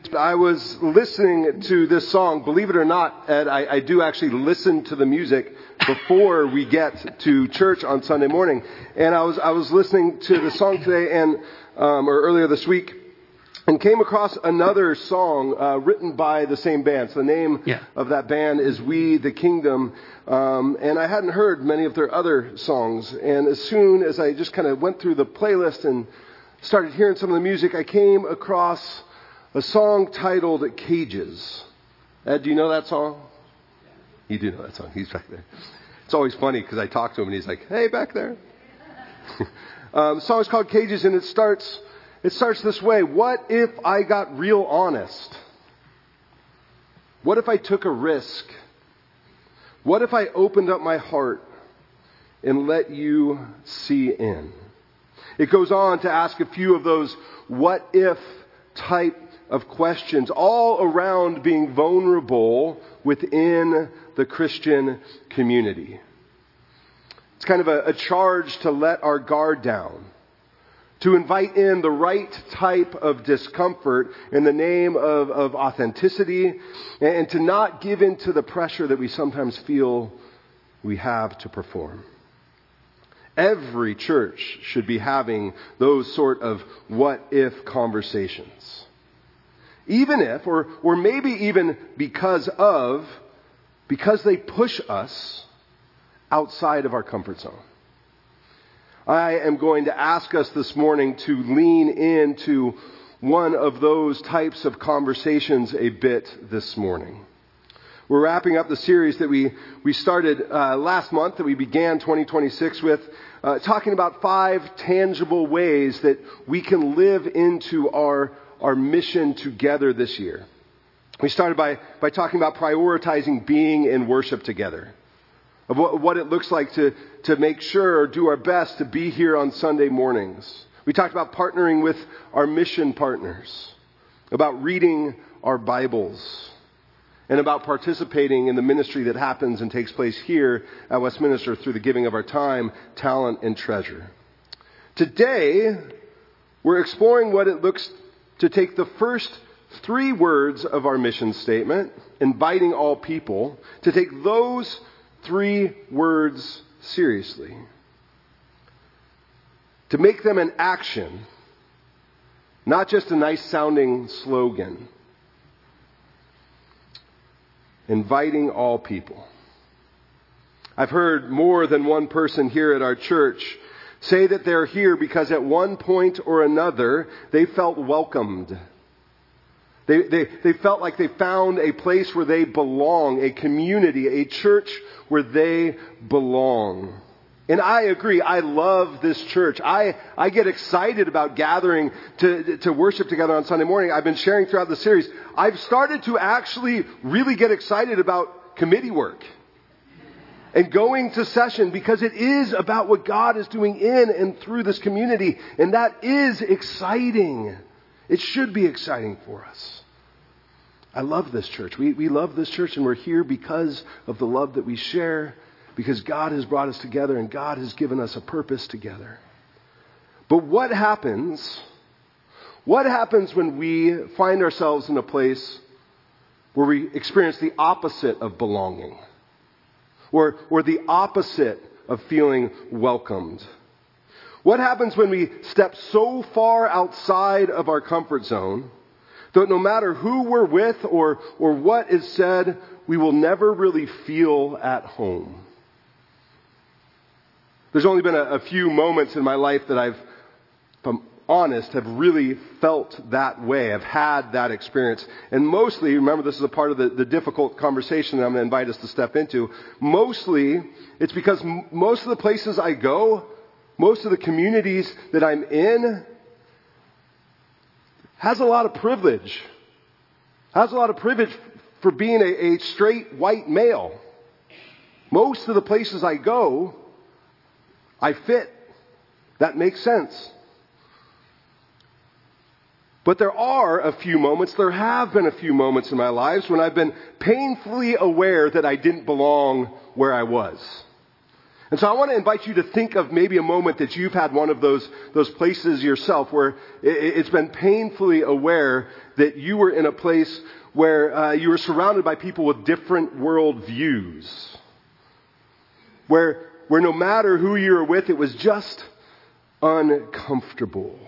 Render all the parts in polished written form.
I was listening to this song. Believe it or not, Ed, I do actually listen to the music before we get to church on Sunday morning. And I was listening to the song today or earlier this week, and came across another song written by the same band. So the name of that band is We the Kingdom. And I hadn't heard many of their other songs. And as soon as I just kind of went through the playlist and started hearing some of the music, I came across a song titled Cages. Ed, do you know that song? You do know that song. He's back there. It's always funny because I talk to him and he's like, hey, back there. The song is called Cages, and it starts this way. What if I got real honest? What if I took a risk? What if I opened up my heart and let you see in? It goes on to ask a few of those what if type of questions, all around being vulnerable within the Christian community. It's kind of a charge to let our guard down, to invite in the right type of discomfort in the name of authenticity, and to not give in to the pressure that we sometimes feel we have to perform. Every church should be having those sort of what-if conversations. Even if, or maybe even because they push us outside of our comfort zone. I am going to ask us this morning to lean into one of those types of conversations a bit this morning. We're wrapping up the series that we started last month, that we began 2026 with, talking about 5 tangible ways that we can live into our mission together this year. We started by talking about prioritizing being in worship together, of what it looks like to make sure or do our best to be here on Sunday mornings. We talked about partnering with our mission partners, about reading our Bibles, and about participating in the ministry that happens and takes place here at Westminster through the giving of our time, talent, and treasure. Today, we're exploring what it looks to take the first 3 words of our mission statement, inviting all people, to take those 3 words seriously. To make them an action, not just a nice sounding slogan. Inviting all people. I've heard more than one person here at our church say that they're here because at one point or another they felt welcomed. They felt like they found a place where they belong, a community, a church where they belong. And I agree. I love this church. I get excited about gathering to worship together on Sunday morning. I've been sharing throughout the series. I've started to actually really get excited about committee work and going to session, because it is about what God is doing in and through this community. And that is exciting. It should be exciting for us. I love this church. We love this church, and we're here because of the love that we share, because God has brought us together and God has given us a purpose together. But what happens when we find ourselves in a place where we experience the opposite of belonging, or the opposite of feeling welcomed? What happens when we step so far outside of our comfort zone that no matter who we're with or what is said, we will never really feel at home? There's only been a few moments in my life that I've, if I'm honest, have really felt that way. I've had that experience. And mostly, remember, this is a part of the difficult conversation that I'm going to invite us to step into. Mostly, it's because most of the places I go, most of the communities that I'm in, has a lot of privilege. Has a lot of privilege for being a straight white male. Most of the places I go, I fit. That makes sense. But there have been a few moments in my lives when I've been painfully aware that I didn't belong where I was. And so I want to invite you to think of maybe a moment that you've had one of those places yourself where it's been painfully aware that you were in a place where you were surrounded by people with different world views. Where no matter who you were with, it was just uncomfortable.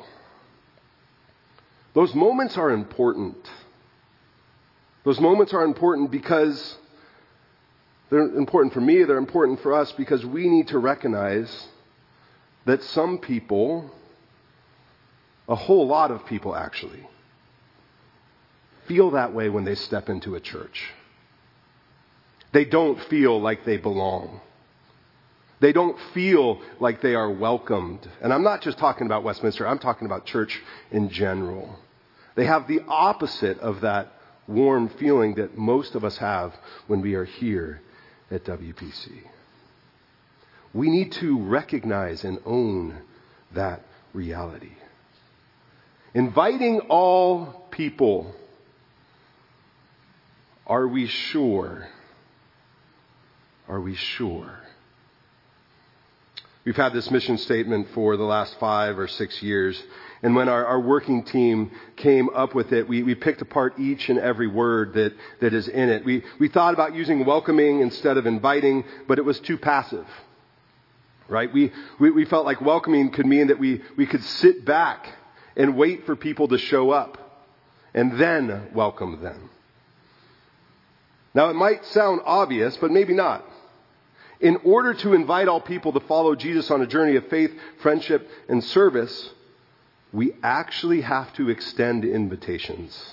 Those moments are important. Those moments are important because they're important for me, they're important for us because we need to recognize that some people, a whole lot of people actually, feel that way when they step into a church. They don't feel like they belong. They don't feel like they are welcomed. And I'm not just talking about Westminster, I'm talking about church in general. They have the opposite of that warm feeling that most of us have when we are here at WPC. We need to recognize and own that reality. Inviting all people, are we sure? Are we sure? We've had this mission statement for the last 5 or 6 years. And when our working team came up with it, we picked apart each and every word that is in it. We thought about using welcoming instead of inviting, but it was too passive. Right? We felt like welcoming could mean that we could sit back and wait for people to show up and then welcome them. Now it might sound obvious, but maybe not. In order to invite all people to follow Jesus on a journey of faith, friendship, and service, we actually have to extend invitations.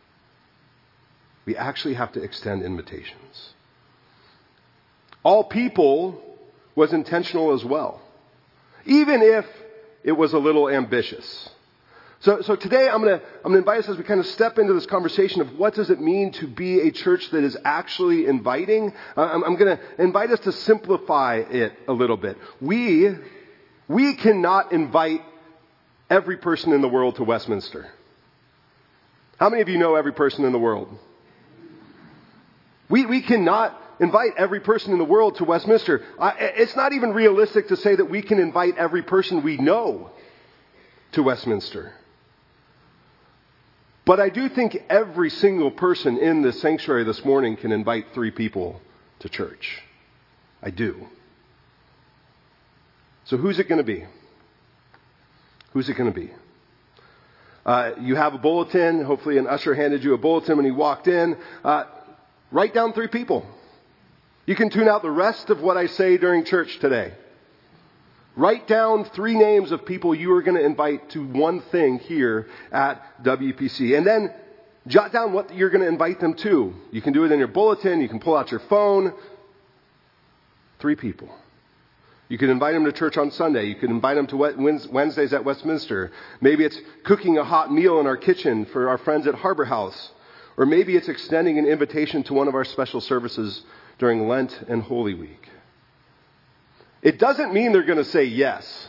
We actually have to extend invitations. All people was intentional as well, even if it was a little ambitious. So today I'm going to invite us as we kind of step into this conversation of what does it mean to be a church that is actually inviting. I'm going to invite us to simplify it a little bit. We cannot invite every person in the world to Westminster. How many of you know every person in the world? We cannot invite every person in the world to Westminster. It's not even realistic to say that we can invite every person we know to Westminster. But I do think every single person in this sanctuary this morning can invite 3 people to church. I do. So who's it going to be? Who's it going to be? You have a bulletin. Hopefully an usher handed you a bulletin when he walked in. Write down 3 people. You can tune out the rest of what I say during church today. Write down 3 names of people you are going to invite to one thing here at WPC. And then jot down what you're going to invite them to. You can do it in your bulletin. You can pull out your phone. 3 people. You can invite them to church on Sunday. You can invite them to Wednesdays at Westminster. Maybe it's cooking a hot meal in our kitchen for our friends at Harbor House. Or maybe it's extending an invitation to one of our special services during Lent and Holy Week. It doesn't mean they're going to say yes.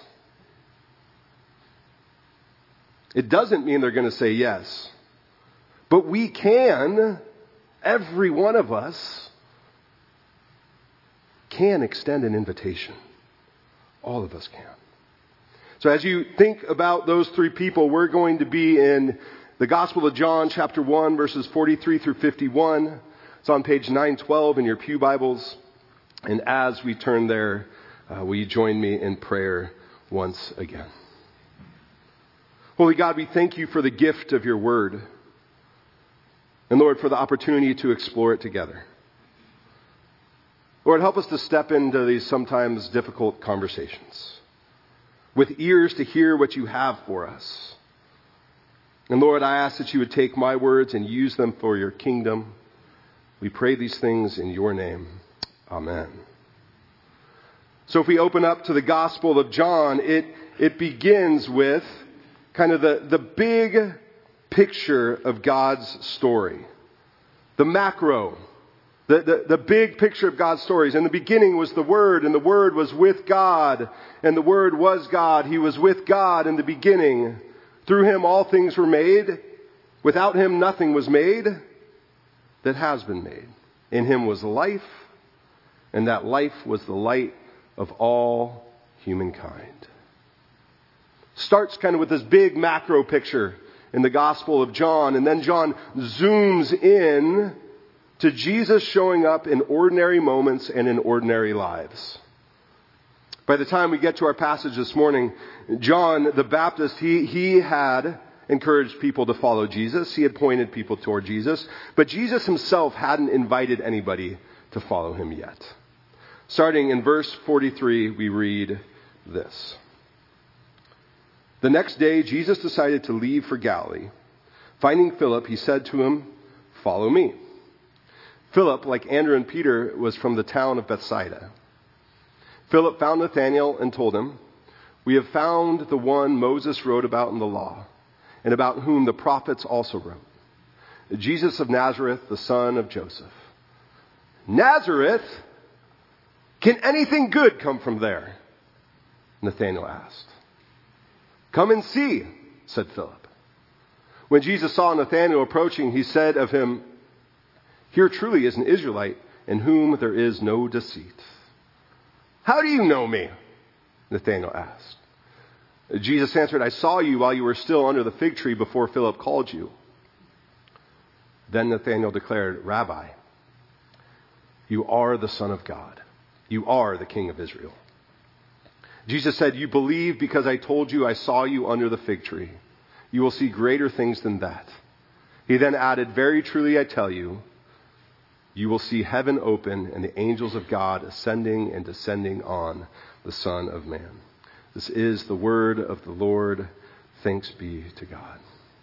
It doesn't mean they're going to say yes. But we can, every one of us, can extend an invitation. All of us can. So as you think about those 3 people, we're going to be in the Gospel of John, chapter 1, verses 43 through 51. It's on page 912 in your pew Bibles. And as we turn there, will you join me in prayer once again? Holy God, we thank you for the gift of your word. And Lord, for the opportunity to explore it together. Lord, help us to step into these sometimes difficult conversations with ears to hear what you have for us. And Lord, I ask that you would take my words and use them for your kingdom. We pray these things in your name. Amen. So if we open up to the Gospel of John, it begins with kind of the big picture of God's story. The macro. The big picture of God's stories. In the beginning was the Word, and the Word was with God, and the Word was God. He was with God in the beginning. Through him all things were made. Without him nothing was made that has been made. In him was life, and that life was the light of all humankind. Starts kind of with this big macro picture in the Gospel of John, and then John zooms in to Jesus showing up in ordinary moments and in ordinary lives. By the time we get to our passage this morning, John the Baptist, he had encouraged people to follow Jesus. He had pointed people toward Jesus. But Jesus himself hadn't invited anybody to follow him yet. Starting in verse 43, we read this. The next day, Jesus decided to leave for Galilee. Finding Philip, he said to him, "Follow me." Philip, like Andrew and Peter, was from the town of Bethsaida. Philip found Nathanael and told him, "We have found the one Moses wrote about in the law, and about whom the prophets also wrote, Jesus of Nazareth, the son of Joseph." "Nazareth? Can anything good come from there?" Nathanael asked. "Come and see," said Philip. When Jesus saw Nathanael approaching, he said of him, "Here truly is an Israelite in whom there is no deceit." "How do you know me?" Nathanael asked. Jesus answered, "I saw you while you were still under the fig tree before Philip called you." Then Nathanael declared, "Rabbi, you are the Son of God. You are the King of Israel." Jesus said, "You believe because I told you I saw you under the fig tree. You will see greater things than that." He then added, "Very truly I tell you, you will see heaven open and the angels of God ascending and descending on the Son of Man." This is the word of the Lord. Thanks be to God.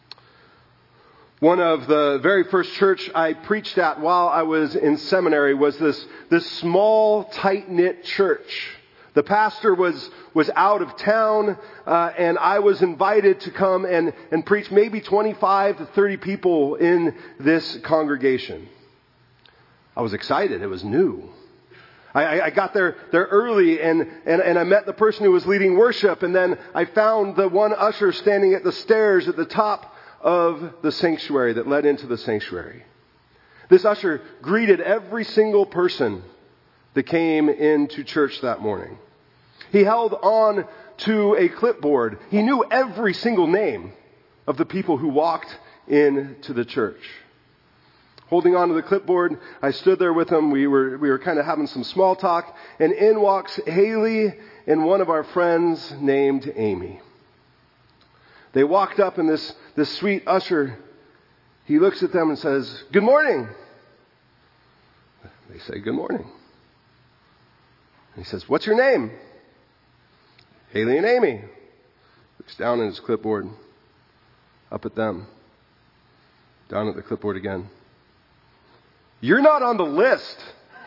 One of the very first church I preached at while I was in seminary was this small, tight-knit church. The pastor was out of town, and I was invited to come and preach maybe 25 to 30 people in this congregation. I was excited. It was new. I got there early and I met the person who was leading worship, and then I found the one usher standing at the stairs at the top of the sanctuary that led into the sanctuary. This usher greeted every single person that came into church that morning. He held on to a clipboard. He knew every single name of the people who walked into the church. Holding on to the clipboard, I stood there with him. We were kind of having some small talk, and in walks Haley and one of our friends named Amy. They walked up, and this sweet usher, he looks at them and says, "Good morning." They say, "Good morning." He says, "What's your name?" "Haley and Amy." Looks down at his clipboard, up at them, down at the clipboard again. "You're not on the list.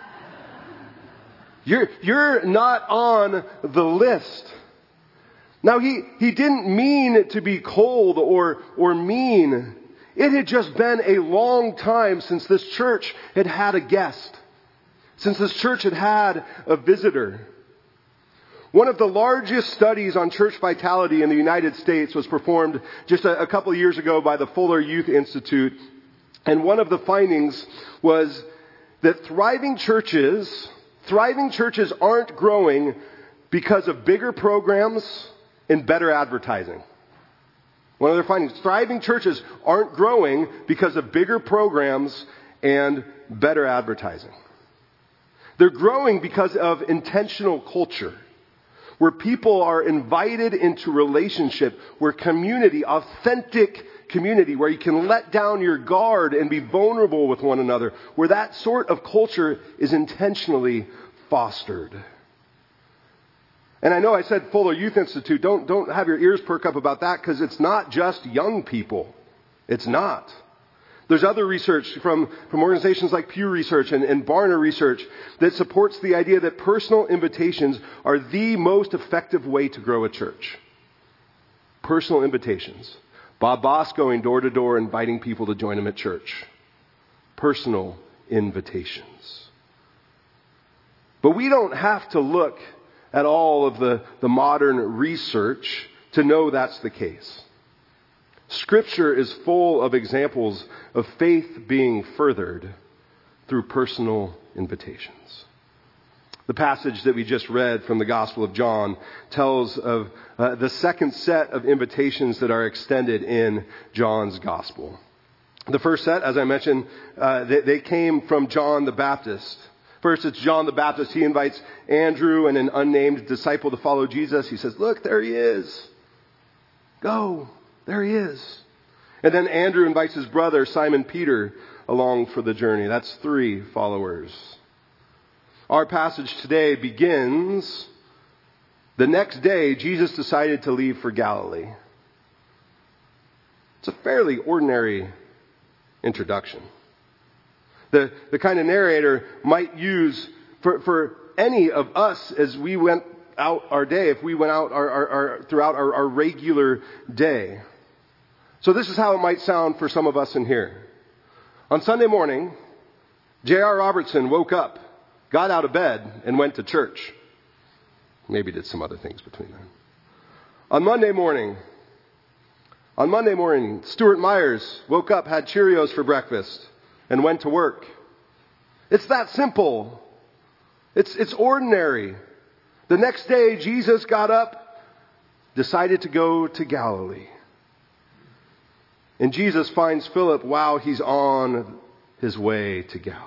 You're not on the list." Now, he didn't mean to be cold or mean. It had just been a long time since this church had had a guest, since this church had had a visitor. One of the largest studies on church vitality in the United States was performed just a couple of years ago by the Fuller Youth Institute. And one of the findings was that thriving churches aren't growing because of bigger programs and better advertising. One of their findings, thriving churches aren't growing because of bigger programs and better advertising. They're growing because of intentional culture, where people are invited into relationship, where community, authentic community, where you can let down your guard and be vulnerable with one another, where that sort of culture is intentionally fostered. And I know I said Fuller Youth Institute. Don't have your ears perk up about that, because it's not just young people. It's not. There's other research from organizations like Pew Research and Barna Research that supports the idea that personal invitations are the most effective way to grow a church. Personal invitations. Bob Boss going door to door inviting people to join him at church. Personal invitations. But we don't have to look at all of the modern research to know that's the case. Scripture is full of examples of faith being furthered through personal invitations. The passage that we just read from the Gospel of John tells of the second set of invitations that are extended in John's Gospel. The first set, as I mentioned, they came from John the Baptist. First, it's John the Baptist. He invites Andrew and an unnamed disciple to follow Jesus. He says, look, there he is. Go, there he is. And then Andrew invites his brother, Simon Peter, along for the journey. That's 3 followers. Our passage today begins, the next day, Jesus decided to leave for Galilee. It's a fairly ordinary introduction. The kind of narrator might use for any of us as we went out our day, if we went out throughout our regular day. So this is how it might sound for some of us in here. On Sunday morning, J.R. Robertson woke up, got out of bed, and went to church. Maybe did some other things between then. On Monday morning, Stuart Myers woke up, had Cheerios for breakfast, and went to work. It's that simple. It's ordinary. The next day, Jesus got up, decided to go to Galilee. And Jesus finds Philip while he's on his way to Galilee.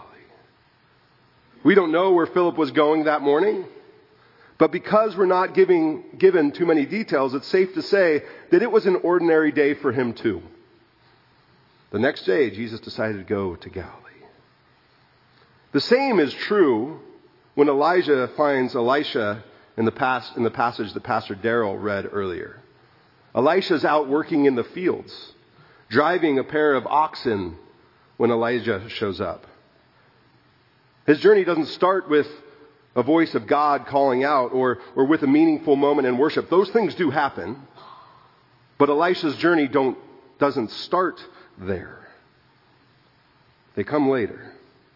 We don't know where Philip was going that morning, but because we're not given too many details, it's safe to say that it was an ordinary day for him too. The next day, Jesus decided to go to Galilee. The same is true when Elijah finds Elisha in the passage that Pastor Darrell read earlier. Elisha's out working in the fields, driving a pair of oxen when Elijah shows up. His journey doesn't start with a voice of God calling out or with a meaningful moment in worship. Those things do happen, but Elisha's journey doesn't start there. They come later.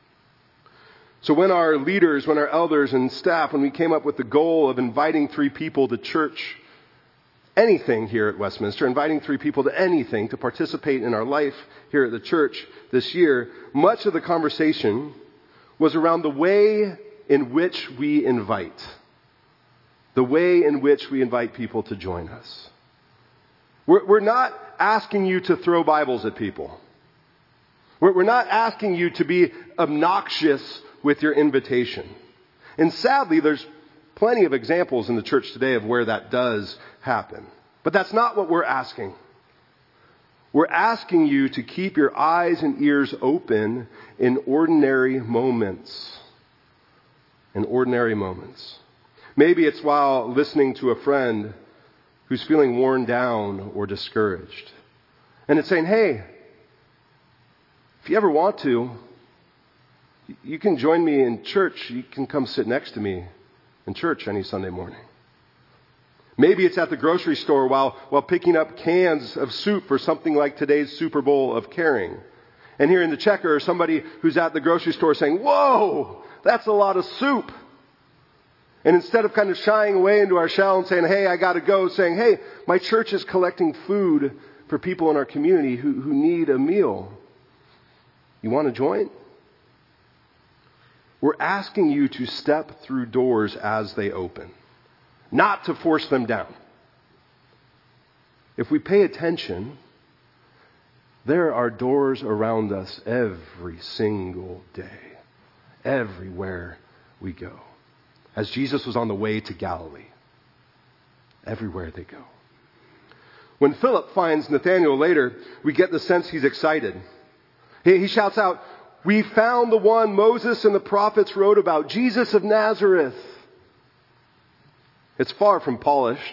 So when our leaders, when our elders and staff, when we came up with the goal of inviting 3 people to church, anything here at Westminster, inviting 3 people to anything to participate in our life here at the church this year, much of the conversation was around the way in which we invite. The way in which we invite people to join us. We're not asking you to throw Bibles at people. We're not asking you to be obnoxious with your invitation. And sadly, there's plenty of examples in the church today of where that does happen. But that's not what we're asking. We're asking you to keep your eyes and ears open in ordinary moments. In ordinary moments. Maybe it's while listening to a friend who's feeling worn down or discouraged. And it's saying, hey, if you ever want to, you can join me in church. You can come sit next to me in church any Sunday morning. Maybe it's at the grocery store while picking up cans of soup for something like today's Super Bowl of caring. And here in the checker, somebody who's at the grocery store saying, whoa, that's a lot of soup. And instead of kind of shying away into our shell and saying, hey, I got to go, saying, hey, my church is collecting food for people in our community who need a meal. You want to join? We're asking you to step through doors as they open, not to force them down. If we pay attention, there are doors around us every single day, everywhere we go. As Jesus was on the way to Galilee, everywhere they go. When Philip finds Nathanael later, we get the sense he's excited. He shouts out, we found the one Moses and the prophets wrote about, Jesus of Nazareth. It's far from polished.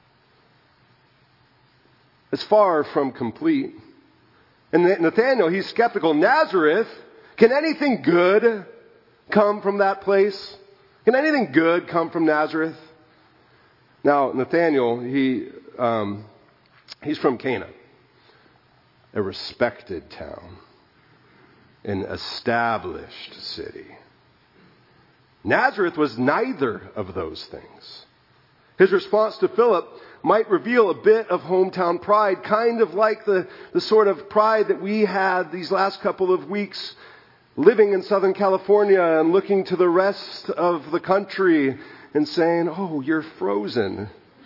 It's far from complete. And Nathanael, he's skeptical. Nazareth? Can anything good come from that place? Can anything good come from Nazareth? Now, Nathanael, he's from Cana, a respected town, an established city. Nazareth was neither of those things. His response to Philip might reveal a bit of hometown pride, kind of like the sort of pride that we had these last couple of weeks living in Southern California and looking to the rest of the country and saying, "Oh, you're frozen.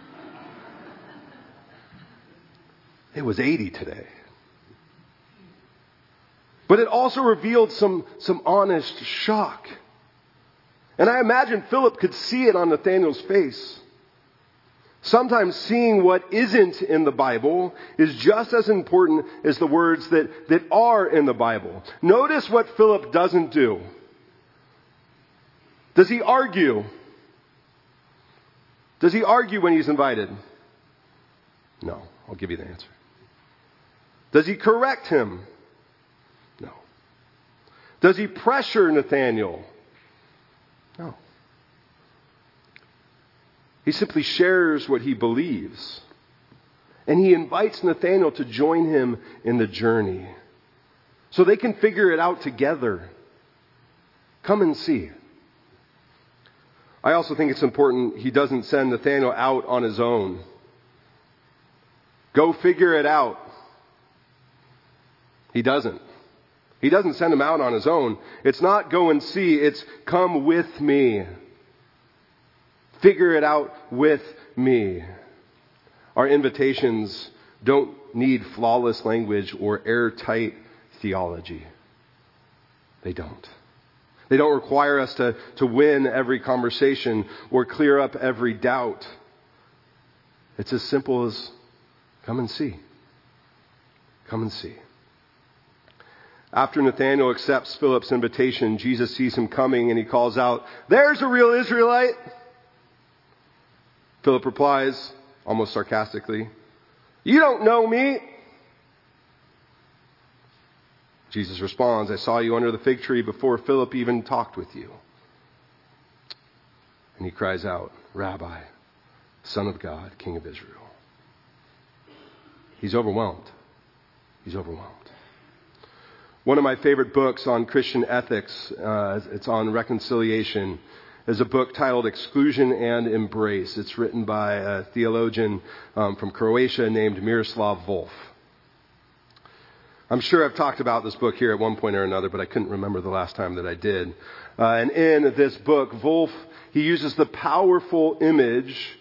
It was 80 today." But it also revealed some honest shock. And I imagine Philip could see it on Nathanael's face. Sometimes seeing what isn't in the Bible is just as important as the words that are in the Bible. Notice what Philip doesn't do. Does he argue? Does he argue when he's invited? No. I'll give you the answer. Does he correct him? No. Does he pressure Nathanael? No. He simply shares what he believes. And he invites Nathanael to join him in the journey so they can figure it out together. Come and see. I also think it's important he doesn't send Nathanael out on his own. Go figure it out. He doesn't. He doesn't send him out on his own. It's not go and see, it's come with me. Figure it out with me. Our invitations don't need flawless language or airtight theology. They don't. They don't require us to win every conversation or clear up every doubt. It's as simple as come and see. Come and see. After Nathanael accepts Philip's invitation, Jesus sees him coming and he calls out, "There's a real Israelite." Philip replies, almost sarcastically, "You don't know me." Jesus responds, "I saw you under the fig tree before Philip even talked with you." And he cries out, "Rabbi, Son of God, King of Israel." He's overwhelmed. He's overwhelmed. One of my favorite books on Christian ethics, it's on reconciliation, is a book titled Exclusion and Embrace. It's written by a theologian from Croatia named Miroslav Volf. I'm sure I've talked about this book here at one point or another, but I couldn't remember the last time that I did. And in this book, Volf, he uses the powerful image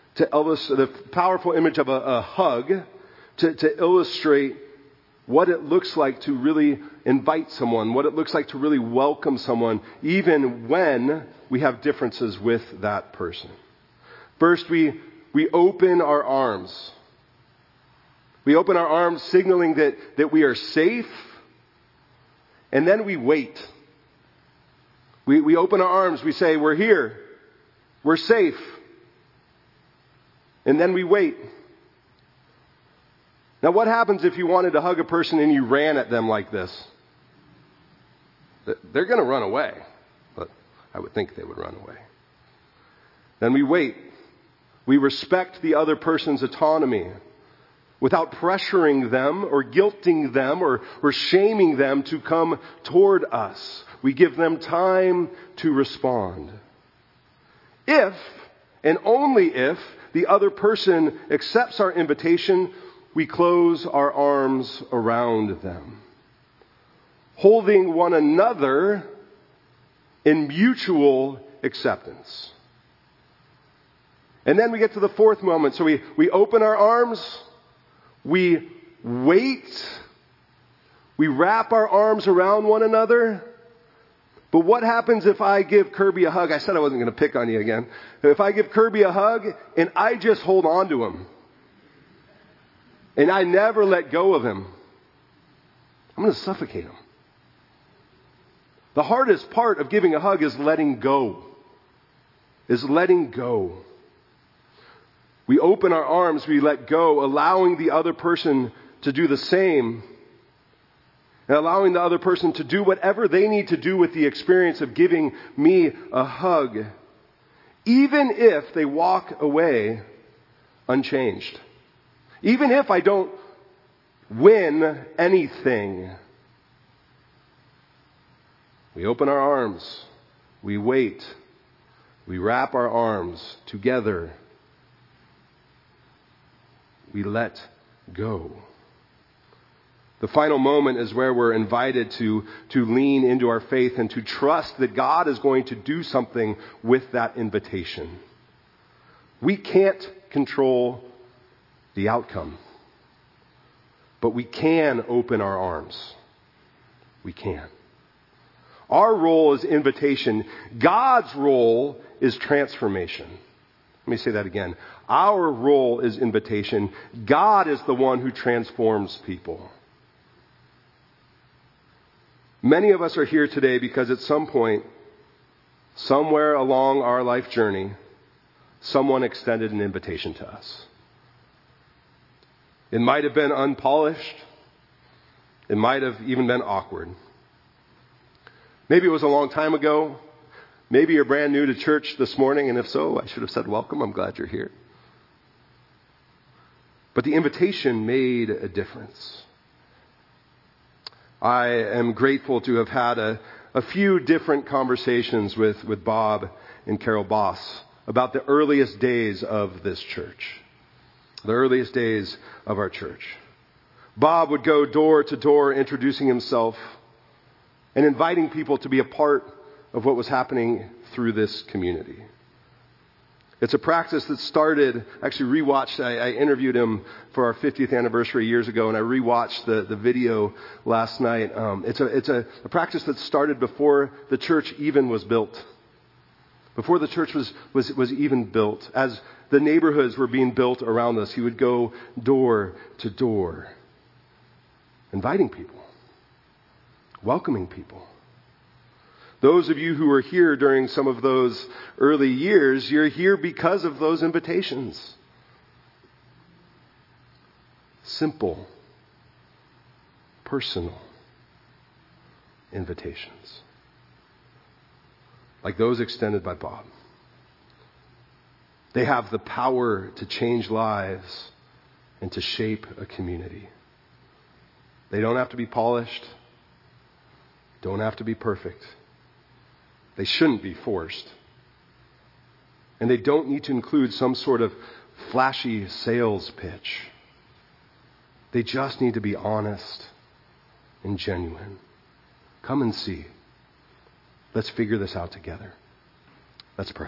of a hug to illustrate what it looks like to really invite someone, what it looks like to really welcome someone, even when we have differences with that person. First, we open our arms. We open our arms signaling that we are safe, and then we wait. We open our arms, we say, "We're here, we're safe," and then we wait. Now, what happens if you wanted to hug a person and you ran at them like this? They're going to run away. But I would think they would run away. Then we wait. We respect the other person's autonomy without pressuring them or guilting them or shaming them to come toward us. We give them time to respond. If, and only if, the other person accepts our invitation, we close our arms around them, holding one another in mutual acceptance. And then we get to the fourth moment. So we open our arms, we wait, we wrap our arms around one another. But what happens if I give Kirby a hug? I said I wasn't going to pick on you again. If I give Kirby a hug and I just hold on to him, and I never let go of him, I'm going to suffocate him. The hardest part of giving a hug is letting go. We open our arms, we let go, allowing the other person to do the same, and allowing the other person to do whatever they need to do with the experience of giving me a hug, even if they walk away unchanged. Even if I don't win anything. We open our arms, we wait, we wrap our arms together, we let go. The final moment is where we're invited to lean into our faith and to trust that God is going to do something with that invitation. We can't control the outcome, but we can open our arms. We can. Our role is invitation. God's role is transformation. Let me say that again. Our role is invitation. God is the one who transforms people. Many of us are here today because at some point, somewhere along our life journey, someone extended an invitation to us. It might have been unpolished. It might have even been awkward. Maybe it was a long time ago. Maybe you're brand new to church this morning, and if so, I should have said welcome. I'm glad you're here. But the invitation made a difference. I am grateful to have had a few different conversations with Bob and Carol Boss about the earliest days of this church. The earliest days of our church. Bob would go door to door introducing himself and inviting people to be a part of what was happening through this community. It's a practice that started, actually rewatched, I interviewed him for our 50th anniversary years ago, and I rewatched the video last night. It's a practice that started before the church even was built. Before the church was even built. As the neighborhoods were being built around us, he would go door to door, inviting people, welcoming people. Those of you who were here during some of those early years, you're here because of those invitations. Simple, personal invitations. Like those extended by Bob. They have the power to change lives and to shape a community. They don't have to be polished. Don't have to be perfect. They shouldn't be forced. And they don't need to include some sort of flashy sales pitch. They just need to be honest and genuine. Come and see. Let's figure this out together. Let's pray.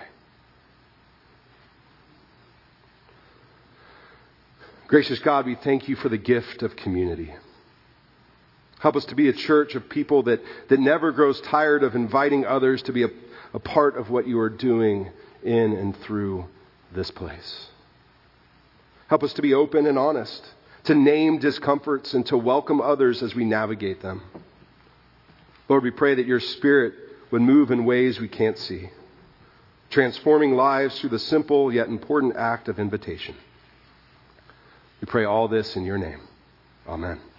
Gracious God, we thank you for the gift of community. Help us to be a church of people that never grows tired of inviting others to be a part of what you are doing in and through this place. Help us to be open and honest, to name discomforts and to welcome others as we navigate them. Lord, we pray that your Spirit would move in ways we can't see, transforming lives through the simple yet important act of invitation. We pray all this in your name. Amen.